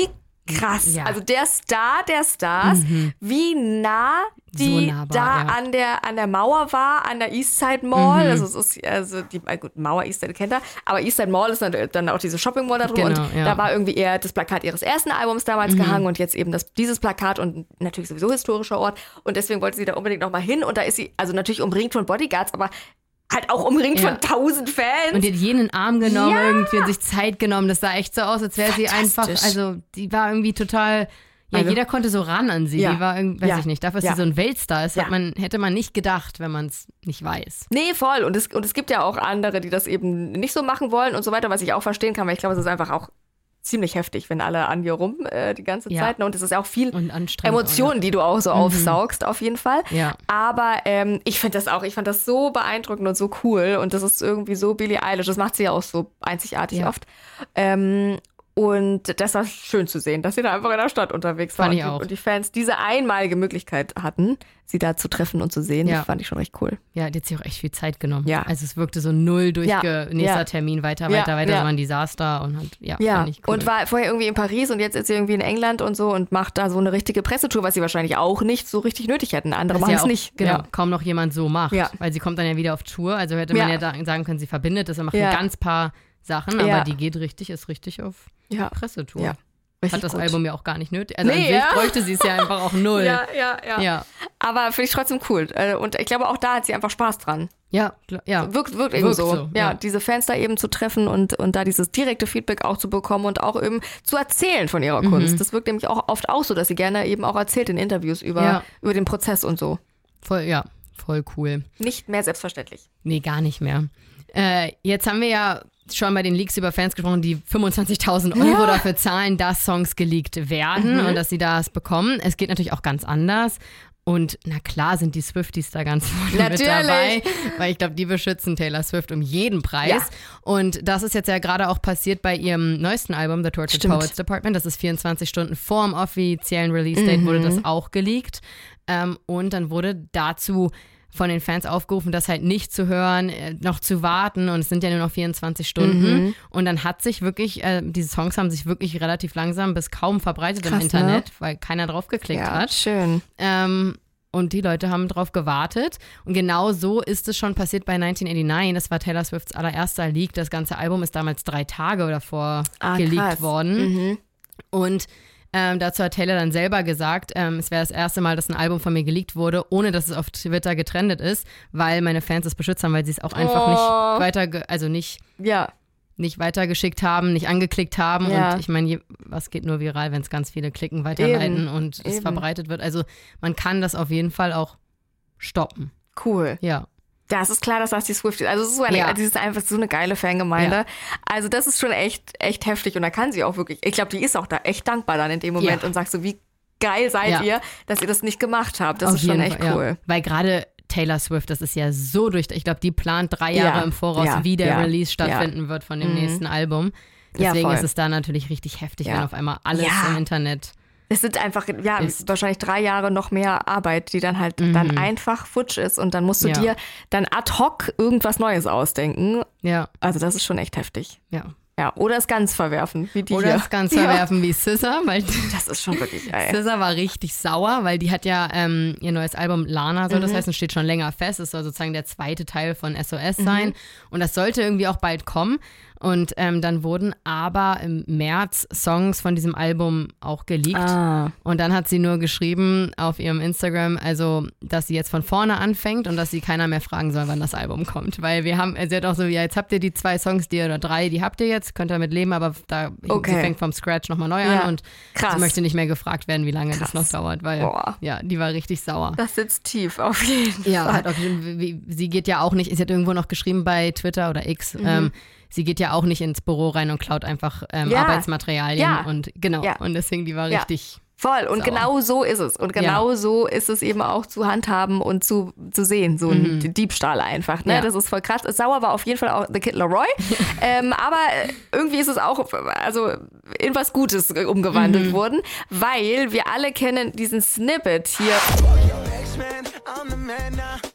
krass. Ja. Also der Star der Stars, mhm. wie nah die so nahbar, da ja. an der an der Mauer war, an der Eastside Mall. Mhm. Also es ist also die gut, Mauer Eastside kennt er, aber Eastside Mall ist dann, dann auch diese Shopping Mall da drum genau, und ja. da war irgendwie eher das Plakat ihres ersten Albums damals mhm. gehangen und jetzt eben das, dieses Plakat und natürlich sowieso historischer Ort und deswegen wollte sie da unbedingt noch mal hin und da ist sie also natürlich umringt von Bodyguards, aber halt auch umringt ja. von tausend Fans. Und die hat jeden in den Arm genommen ja. irgendwie und sich Zeit genommen. Das sah echt so aus, als wäre sie einfach, also die war irgendwie total, ja, also, jeder konnte so ran an sie. Ja. Die war irgendwie, weiß ja. ich nicht, dafür, dass ja. sie so ein Weltstar ist, ja. hat man, hätte man nicht gedacht, wenn man es nicht weiß. Nee, voll. Und es, und es gibt ja auch andere, die das eben nicht so machen wollen und so weiter, was ich auch verstehen kann, weil ich glaube, es ist einfach auch ziemlich heftig, wenn alle an dir rum äh, die ganze ja. Zeit. Und es ist ja auch viel und Emotionen, die du auch so mhm. aufsaugst, auf jeden Fall. Ja. Aber ähm, ich finde das auch, ich fand das so beeindruckend und so cool. Und das ist irgendwie so Billie Eilish. Das macht sie ja auch so einzigartig ja. oft. Ähm, Und das war schön zu sehen, dass sie da einfach in der Stadt unterwegs war. Fand und, ich die, auch. und die Fans diese einmalige Möglichkeit hatten, sie da zu treffen und zu sehen. Ja. Das fand ich schon recht cool. Ja, die hat sich auch echt viel Zeit genommen. Ja. Also es wirkte so null durchge... Ja. Nächster Ja. Termin, weiter, Ja. weiter, weiter. Ja. So war ein Desaster und hat, ja, Ja, fand ich cool. und war vorher irgendwie in Paris und jetzt ist sie irgendwie in England und so und macht da so eine richtige Pressetour, was sie wahrscheinlich auch nicht so richtig nötig hätten. Andere machen ja es auch, nicht. Genau, Ja. kaum noch jemand so macht. Ja. Weil sie kommt dann ja wieder auf Tour. Also hätte man Ja. ja, da sagen können, sie verbindet das und macht Ja. ein ganz paar Sachen, aber Ja. die geht richtig, ist richtig auf Ja. Pressetour. Ja. Richtig Hat das gut. Album ja auch gar nicht nötig. Also Nee, an sich ja. bräuchte sie es ja einfach auch null. Ja, ja, ja, Ja, Aber finde ich trotzdem cool. Äh, Und ich glaube, auch da hat sie einfach Spaß dran. ja, klar, ja. Wirkt, wirkt eben Wirkt so. so, ja, ja. diese Fans da eben zu treffen und, und da dieses direkte Feedback auch zu bekommen und auch eben zu erzählen von ihrer Mhm. Kunst. Das wirkt nämlich auch oft auch so, dass sie gerne eben auch erzählt in Interviews über, Ja. über den Prozess und so. Voll, ja, voll cool. Nicht mehr selbstverständlich. Nee, gar nicht mehr. Äh, jetzt haben wir ja schon bei den Leaks über Fans gesprochen, die fünfundzwanzigtausend Euro Ja. dafür zahlen, dass Songs geleakt werden Mhm. und dass sie das bekommen. Es geht natürlich auch ganz anders. Und na klar sind die Swifties da ganz vorne mit dabei, Natürlich. weil ich glaube, die beschützen Taylor Swift um jeden Preis. Ja. Und das ist jetzt ja gerade auch passiert bei ihrem neuesten Album, The Tortured Stimmt. Poets Department. Das ist vierundzwanzig Stunden vor dem offiziellen Release-Date Mhm. wurde das auch geleakt. Ähm, und dann wurde dazu von den Fans aufgerufen, das halt nicht zu hören, äh, noch zu warten und es sind ja nur noch vierundzwanzig Stunden Mhm. und dann hat sich wirklich, äh, diese Songs haben sich wirklich relativ langsam bis kaum verbreitet Krass, im Internet, ne? weil keiner drauf geklickt Ja, hat. schön. Ähm, und die Leute haben drauf gewartet und genau so ist es schon passiert bei neunzehnhundert neunundachtzig, das war Taylor Swifts allererster Leak, das ganze Album ist damals drei Tage davor Ah, geleakt krass. worden Mhm. und Ähm, dazu hat Taylor dann selber gesagt, ähm, es wäre das erste Mal, dass ein Album von mir geleakt wurde, ohne dass es auf Twitter getrennt ist, weil meine Fans es beschützt haben, weil sie es auch einfach Oh. nicht weiter, also nicht, Ja. nicht weitergeschickt haben, nicht angeklickt haben. Ja. Und ich meine, was geht nur viral, wenn es ganz viele klicken, weiterleiten Eben. und es Eben. verbreitet wird. Also man kann das auf jeden Fall auch stoppen. Cool. Ja. Das ist klar, dass das die Swifties. Also es ist so eine, Ja. das ist einfach so eine geile Fangemeinde. Ja. Also das ist schon echt, echt heftig und da kann sie auch wirklich. Ich glaube, die ist auch da echt dankbar dann in dem Moment Ja. und sagt so, wie geil seid Ja. ihr, dass ihr das nicht gemacht habt. Das Auf ist schon jeden echt Fall, cool. Ja. Weil gerade Taylor Swift, das ist ja so durch, ich glaube, die plant drei Jahre Ja. im Voraus, Ja. wie der Ja. Release stattfinden wird von dem Mhm. nächsten Album. Ja, Deswegen voll. ist es da natürlich richtig heftig, Ja. wenn auf einmal alles Ja. im Internet. Es sind einfach, ja, Ist. wahrscheinlich drei Jahre noch mehr Arbeit, die dann halt Mhm. dann einfach futsch ist und dann musst du Ja. dir dann ad hoc irgendwas Neues ausdenken. Ja, Also das ist schon echt heftig. ja. Ja, oder es ganz verwerfen, wie die Oder hier. es ganz Ja. verwerfen wie S Z A, weil Das ist schon wirklich geil. S Z A war richtig sauer, weil die hat ja ähm, ihr neues Album Lana, soll das Mhm. heißen, steht schon länger fest. Es soll sozusagen der zweite Teil von S O S sein. Und das sollte irgendwie auch bald kommen. Und ähm, dann wurden aber im März Songs von diesem Album auch geleakt. Ah. Und dann hat sie nur geschrieben auf ihrem Instagram, also, dass sie jetzt von vorne anfängt und dass sie keiner mehr fragen soll, wann das Album kommt. Weil wir haben, sie hat auch so, ja, jetzt habt ihr die zwei Songs, die oder drei, die habt ihr jetzt, könnt ihr damit leben, aber da, Okay. sie fängt vom Scratch nochmal neu Ja. an und Krass. sie möchte nicht mehr gefragt werden, wie lange Krass. das noch dauert, weil, Boah. ja, die war richtig sauer. Das sitzt tief, auf jeden Ja, Fall. hat auch, wie- sie geht ja auch nicht, sie hat irgendwo noch geschrieben bei Twitter oder X, ähm, sie geht ja auch nicht ins Büro rein und klaut einfach ähm, Ja. Arbeitsmaterialien Ja. und genau, Ja. und deswegen, die war Ja. richtig, Voll. Und Sauer. genau so ist es. Und genau so ist es eben auch zu handhaben und zu, zu sehen. So ein Diebstahl einfach. Ne? Ja. Das ist voll krass. Sauer war auf jeden Fall auch The Kid Laroi. ähm, aber irgendwie ist es auch also in was Gutes umgewandelt worden, weil wir alle kennen diesen Snippet hier. X-Men, I'm the man now.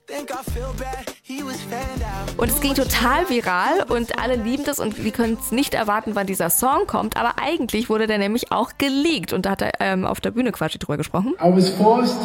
Und es ging total viral und alle lieben das und die können es nicht erwarten, wann dieser Song kommt. Aber eigentlich wurde der nämlich auch geleakt und da hat er ähm, auf der Bühne quasi drüber gesprochen. I was forced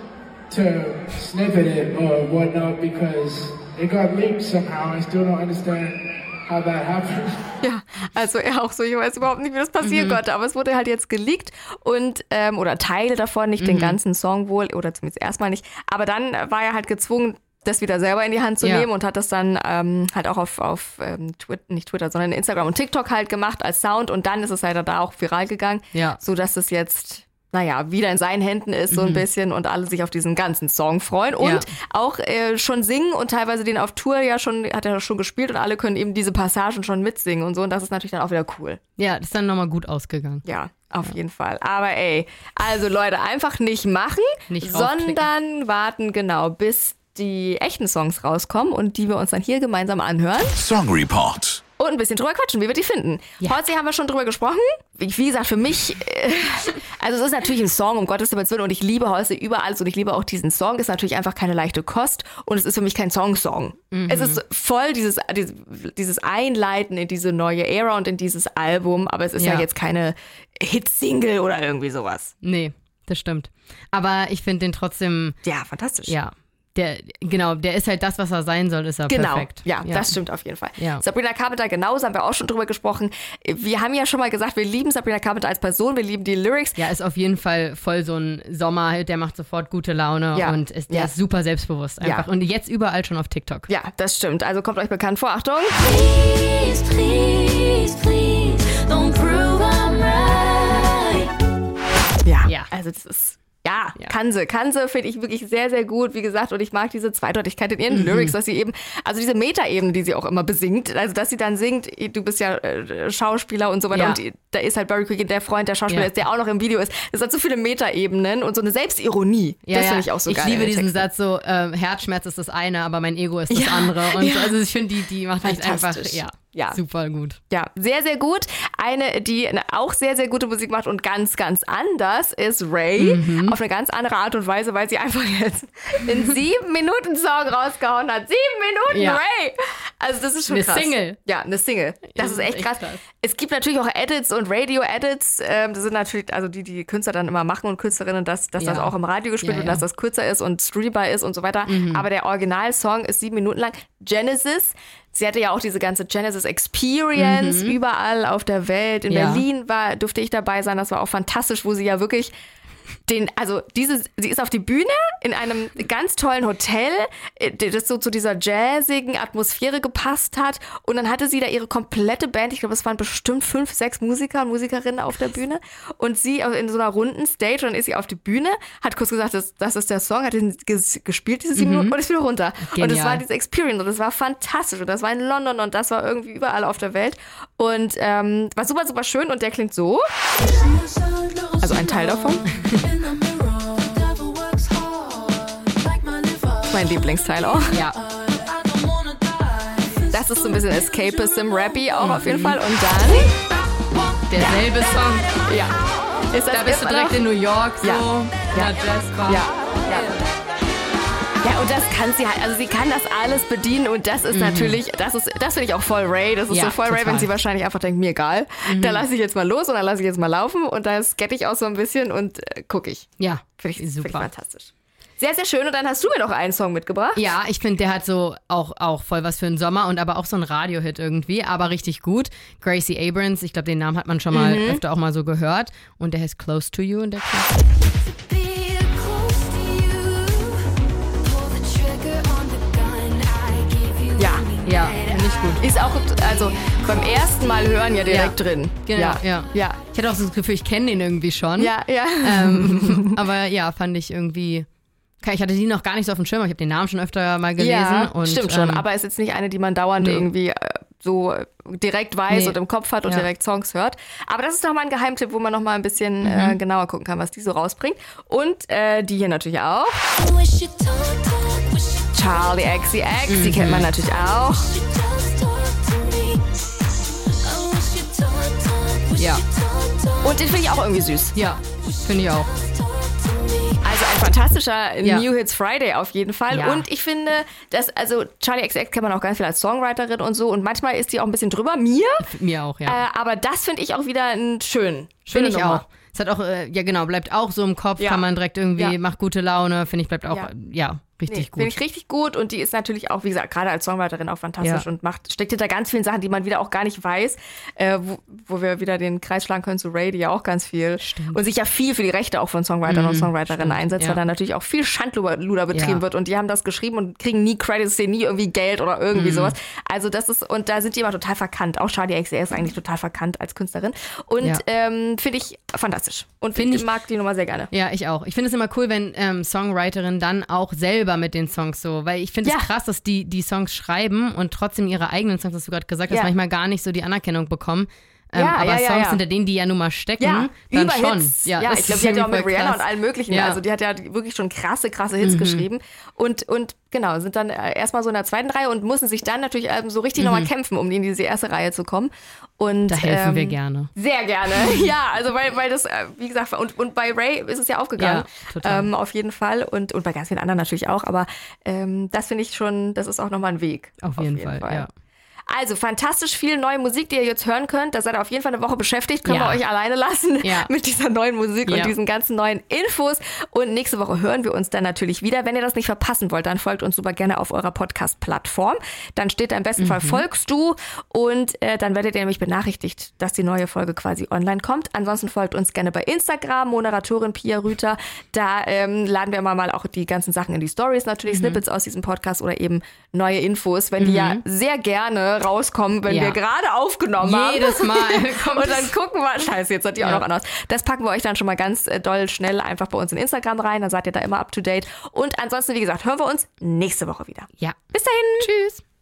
to snippet it or whatnot because it got leaked somehow. I still don't understand how that happened. Ja, also er auch so, ich weiß überhaupt nicht, wie das passieren mhm. konnte, aber es wurde halt jetzt geleakt und, ähm, oder Teile davon, nicht mhm. den ganzen Song wohl, oder zumindest erstmal nicht, aber dann war er halt gezwungen, das wieder selber in die Hand zu ja. nehmen und hat das dann ähm, halt auch auf, auf ähm, Twitter, nicht Twitter, sondern Instagram und TikTok halt gemacht als Sound und dann ist es halt da auch viral gegangen, ja. sodass es jetzt naja, wieder in seinen Händen ist so ein mhm. bisschen und alle sich auf diesen ganzen Song freuen und ja. auch äh, schon singen und teilweise den auf Tour ja schon, hat er schon gespielt und alle können eben diese Passagen schon mitsingen und so und das ist natürlich dann auch wieder cool. Ja, das ist dann nochmal gut ausgegangen. Ja, auf ja. jeden Fall. Aber ey, also Leute, einfach nicht machen, nicht sondern warten genau, bis die echten Songs rauskommen und die wir uns dann hier gemeinsam anhören. Song Report. Und ein bisschen drüber quatschen, wie wir die finden. Ja. Heute haben wir schon drüber gesprochen. Wie, wie gesagt, für mich, äh, also es ist natürlich ein Song, um Gottes Willen, und ich liebe Halsey über alles und ich liebe auch diesen Song. Ist natürlich einfach keine leichte Kost und es ist für mich kein Song-Song. Mhm. Es ist voll dieses, dieses, dieses Einleiten in diese neue Ära und in dieses Album, aber es ist ja, ja jetzt keine Hit-Single oder irgendwie sowas. Nee, das stimmt. Aber ich finde den trotzdem... Ja, fantastisch. Ja. Der, genau, der ist halt das, was er sein soll, ist er genau. perfekt. Ja, ja, das stimmt auf jeden Fall. Ja. Sabrina Carpenter, genauso haben wir auch schon drüber gesprochen. Wir haben ja schon mal gesagt, wir lieben Sabrina Carpenter als Person, wir lieben die Lyrics. Ja, ist auf jeden Fall voll so ein Sommerhit, der macht sofort gute Laune ja. und ist, der ja. ist super selbstbewusst einfach. Ja. Und jetzt überall schon auf TikTok. Ja, das stimmt. Also kommt euch bekannt vor. Achtung. Please, please, please, don't prove I'm right. Ja, ja. also das ist... Ja, ja, kann sie. Kann sie, finde ich wirklich sehr, sehr gut. Wie gesagt, und ich mag diese Zweideutigkeit in ihren mhm. Lyrics, dass sie eben, also diese Metaebene, die sie auch immer besingt, also dass sie dann singt, du bist ja äh, Schauspieler und so weiter ja. und da ist halt Barry Keoghan, der Freund der Schauspieler ja. ist, der auch noch im Video ist. Das hat so viele Metaebenen und so eine Selbstironie. Ja, das ja. finde ich auch so ich geil. Ich liebe diesen Satz so, ähm, Herzschmerz ist das eine, aber mein Ego ist das ja. andere. Und ja. also ich finde, die, die macht halt einfach, ja. Ja. Super gut. Ja, sehr, sehr gut. Eine, die auch sehr, sehr gute Musik macht und ganz, ganz anders ist Ray. Mhm. Auf eine ganz andere Art und Weise, weil sie einfach jetzt einen sieben Minuten Song rausgehauen hat. Sieben Minuten ja. Ray! Also das ist schon eine krass. Eine Single. Ja, eine Single. Das, das ist echt, echt krass. krass. Es gibt natürlich auch Edits und Radio-Edits. Ähm, das sind natürlich, also die, die Künstler dann immer machen und Künstlerinnen, dass, dass ja. das auch im Radio gespielt ja, wird ja. und dass das kürzer ist und streambar ist und so weiter. Mhm. Aber der Originalsong ist sieben Minuten lang. Genesis. Sie hatte ja auch diese ganze Genesis Experience mhm. überall auf der Welt. In ja. Berlin war, durfte ich dabei sein. Das war auch fantastisch, wo sie ja wirklich den, also diese, sie ist auf die Bühne in einem ganz tollen Hotel, das so zu dieser jazzigen Atmosphäre gepasst hat. Und dann hatte sie da ihre komplette Band. Ich glaube, es waren bestimmt fünf, sechs Musiker und Musikerinnen auf der Bühne. Und sie in so einer runden Stage, und dann ist sie auf die Bühne, hat kurz gesagt, das, das ist der Song, hat den gespielt, diese sieben mhm. Minuten, und ist wieder runter. Genial. Und es war diese Experience und das war fantastisch. Und das war in London und das war irgendwie überall auf der Welt. Und ähm, war super, super schön und der klingt so. Also ein Teil davon. Mein Lieblingsteil auch. Ja. Das ist so ein bisschen Escapism, Rappy auch mhm. auf jeden Fall. Und dann derselbe ja. Song. Ja. Ist das da bist du direkt noch? in New York so. Ja. Ja. Jazzbar. Ja. Ja. Ja, und das kann sie halt, also sie kann das alles bedienen und das ist mhm. natürlich, das ist, das finde ich auch voll Ray, das ist ja, so voll total. Ray, wenn sie wahrscheinlich einfach denkt, mir egal, mhm. da lasse ich jetzt mal los und dann lasse ich jetzt mal laufen und da skette ich auch so ein bisschen und äh, gucke ich. Ja, finde ich super. Find ich fantastisch. Sehr, sehr schön und dann hast du mir noch einen Song mitgebracht. Ja, ich finde, der hat so auch, auch voll was für einen Sommer und aber auch so ein Radio-Hit irgendwie, aber richtig gut. Gracie Abrams, ich glaube, den Namen hat man schon mal mhm. öfter auch mal so gehört und der heißt Close to You und der klingt. Ja, ja, finde ich gut. Ist auch, also beim ersten Mal hören ja direkt ja. drin. Genau, ja. ja. ja. Ich hatte auch so das Gefühl, ich kenne den irgendwie schon. Ja, ja. Ähm, aber ja, fand ich irgendwie, ich hatte die noch gar nicht so auf dem Schirm, aber ich habe den Namen schon öfter mal gelesen. Ja, und, stimmt schon, ähm, aber ist jetzt nicht eine, die man dauernd nee. irgendwie äh, so direkt weiß nee. und im Kopf hat und ja. direkt Songs hört. Aber das ist doch mal ein Geheimtipp, wo man noch mal ein bisschen mhm. äh, genauer gucken kann, was die so rausbringt. Und äh, die hier natürlich auch. Charli X C X, mhm. die kennt man natürlich auch. Ja. Und den finde ich auch irgendwie süß. Ja, finde ich auch. Also ein fantastischer Ja. New Hits Friday auf jeden Fall. Ja. Und ich finde, dass, also Charli X C X kennt man auch ganz viel als Songwriterin und so. Und manchmal ist die auch ein bisschen drüber, mir. Mir auch, ja. Äh, aber das finde ich auch wieder ein schön. Schöne Finde ich Nummer. auch. Es hat auch, äh, ja genau, bleibt auch so im Kopf, Ja. kann man direkt irgendwie, Ja. macht gute Laune, finde ich, bleibt auch, Ja. ja, richtig Nee, gut. Finde ich richtig gut und die ist natürlich auch, wie gesagt, gerade als Songwriterin auch fantastisch Ja. und macht, steckt hinter ganz vielen Sachen, die man wieder auch gar nicht weiß, äh, wo, wo wir wieder den Kreis schlagen können zu Ray, die ja auch ganz viel und sich ja viel für die Rechte auch von Songwritern Mhm, und Songwriterinnen stimmt, einsetzt, ja. weil da natürlich auch viel Schandluder betrieben Ja. wird und die haben das geschrieben und kriegen nie Credits, sehen nie irgendwie Geld oder irgendwie Mhm. sowas. Also das ist, und da sind die immer total verkannt. Auch Charli X C X ist eigentlich total verkannt als Künstlerin und Ja. ähm, finde ich fantastisch und Find ich ich- mag die Nummer sehr gerne. Ja, ich auch. Ich finde es immer cool, wenn ähm, Songwriterinnen dann auch selber mit den Songs so, weil ich finde es Ja. krass, dass die die Songs schreiben und trotzdem ihre eigenen Songs, was du gerade gesagt hast, Ja. manchmal gar nicht so die Anerkennung bekommen. Ähm, Ja, aber ja, ja, Songs, ja. hinter denen die ja nun mal stecken, Ja, dann über schon. Hits. Ja, Ja, das ich glaube, ist die hat ja auch irgendwie mit voll Rihanna krass. und allen möglichen. Ja. Also die hat ja wirklich schon krasse, krasse Hits geschrieben. Und, und genau, sind dann äh, erstmal so in der zweiten Reihe und mussten sich dann natürlich ähm, so richtig nochmal kämpfen, um in diese erste Reihe zu kommen. Und, Da helfen ähm, wir gerne. Sehr gerne. Ja, also weil, weil das, äh, wie gesagt, und, und bei Ray ist es ja aufgegangen. Ja, total. Ähm, auf jeden Fall. Und, und bei ganz vielen anderen natürlich auch. Aber ähm, das finde ich schon, das ist auch nochmal ein Weg. Auf jeden, Fall, ja. Also fantastisch viel neue Musik, die ihr jetzt hören könnt. Da seid ihr auf jeden Fall eine Woche beschäftigt. Können Ja. wir euch alleine lassen Ja. mit dieser neuen Musik Ja. und diesen ganzen neuen Infos. Und nächste Woche hören wir uns dann natürlich wieder. Wenn ihr das nicht verpassen wollt, dann folgt uns super gerne auf eurer Podcast-Plattform. Dann steht da im besten Mhm. Fall folgst du und äh, dann werdet ihr nämlich benachrichtigt, dass die neue Folge quasi online kommt. Ansonsten folgt uns gerne bei Instagram, Moderatorin Pia Rüther. Da ähm, laden wir immer mal auch die ganzen Sachen in die Stories, natürlich Mhm. Snippets aus diesem Podcast oder eben neue Infos, wenn die ja sehr gerne rauskommen, wenn Ja. wir gerade aufgenommen haben. Jedes Mal kommt Und dann gucken wir, scheiße, jetzt hat die auch Ja. noch anders. Das packen wir euch dann schon mal ganz äh, doll schnell einfach bei uns in Instagram rein, dann seid ihr da immer up to date. Und ansonsten, wie gesagt, hören wir uns nächste Woche wieder. Ja. Bis dahin. Tschüss.